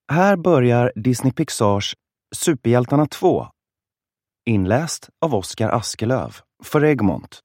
Här börjar Disney Pixars Superhjältarna 2. Inläst av Oskar Askelöv för Egmont.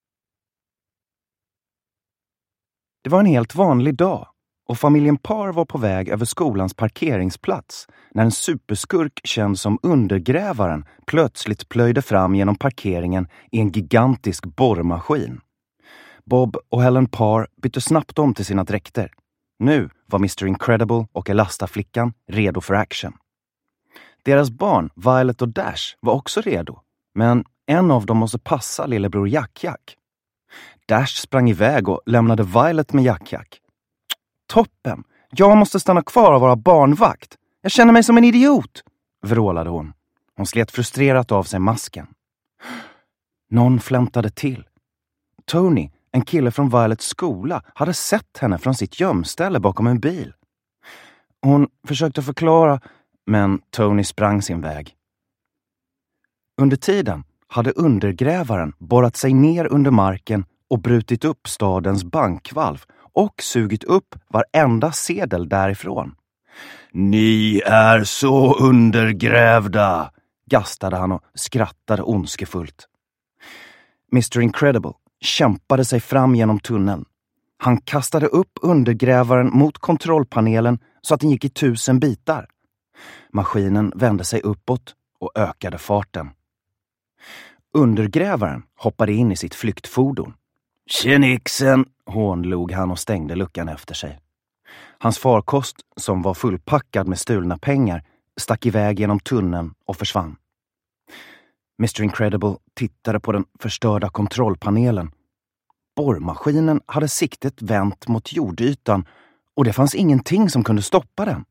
Det var en helt vanlig dag och familjen Parr var på väg över skolans parkeringsplats när en superskurk känd som Undergrävaren plötsligt plöjde fram genom parkeringen i en gigantisk borrmaskin. Bob och Helen Parr bytte snabbt om till sina dräkter. Nu var Mr. Incredible och Elastaflickan redo för action. Deras barn, Violet och Dash, var också redo. Men en av dem måste passa lillebror Jack-Jack. Dash sprang iväg och lämnade Violet med Jack-Jack. Toppen! Jag måste stanna kvar och vara barnvakt. Jag känner mig som en idiot, vrålade hon. Hon slet frustrerat av sig masken. Någon flämtade till. Tony, en kille från Violets skola, hade sett henne från sitt gömställe bakom en bil. Hon försökte förklara, men Tony sprang sin väg. Under tiden hade Undergrävaren borrat sig ner under marken och brutit upp stadens bankvalv och sugit upp varenda sedel därifrån. Ni är så undergrävda, gastade han och skrattade ondskefullt. Mr. Incredible kämpade sig fram genom tunneln. Han kastade upp Undergrävaren mot kontrollpanelen så att den gick i 1000 bitar. Maskinen vände sig uppåt och ökade farten. Undergrävaren hoppade in i sitt flyktfordon. Tjenixen, hånlog han och stängde luckan efter sig. Hans farkost, som var fullpackad med stulna pengar, stack iväg genom tunneln och försvann. Mr. Incredible tittade på den förstörda kontrollpanelen. Borrmaskinen hade siktet vänt mot jordytan och det fanns ingenting som kunde stoppa den.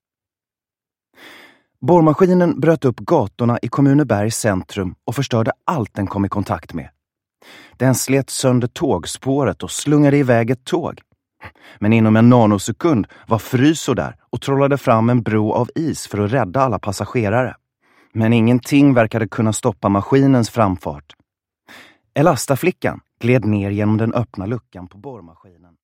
Borrmaskinen bröt upp gatorna i Kommunebergs centrum och förstörde allt den kom i kontakt med. Den slet sönder tågspåret och slungade iväg ett tåg. Men inom en nanosekund var Fryso där och trollade fram en bro av is för att rädda alla passagerare. Men ingenting verkade kunna stoppa maskinens framfart. Elastaflickan gled ner genom den öppna luckan på borrmaskinen